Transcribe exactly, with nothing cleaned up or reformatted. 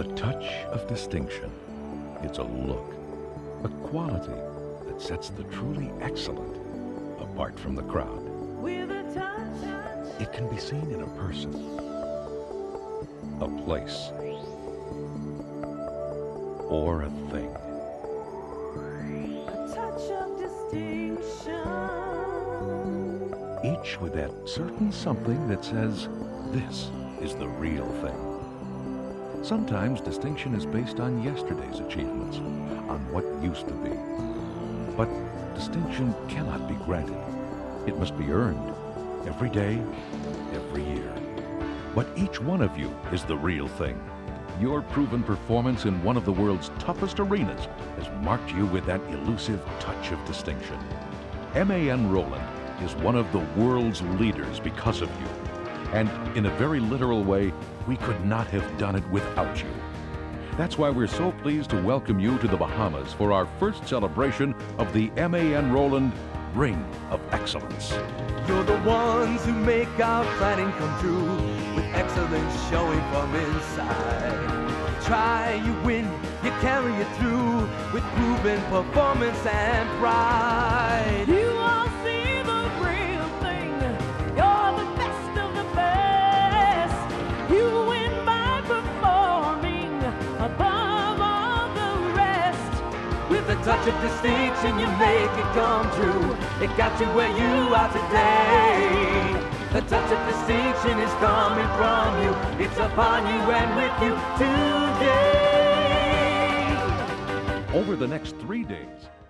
The touch of distinction. It's a look, a quality that sets the truly excellent apart from the crowd. With a touch, It can be seen in a person, a place, or a thing. a touch of distinction. Each with that certain something that says, this is the real thing. Sometimes distinction is based on yesterday's achievements, on what used to be. But distinction cannot be granted. It must be earned every day, every year. But each one of you is the real thing. Your proven performance in one of the world's toughest arenas has marked you with that elusive touch of distinction. M A N Rowland is one of the world's leaders because of you. And in a very literal way, we could not have done it without you. That's why we're so pleased to welcome you to the Bahamas for our first celebration of the M A N Rowland Ring of Excellence. You're the ones who make our planning come true, with excellence showing from inside. You try, you win, you carry it through, with proven performance and pride. You all see the real thing. You're the best of the best. You win by performing above all the rest. With a touch of distinction, you make it come true. It got you where you are today. The touch of distinction is coming from you. It's upon you and with you today. Over the next three days,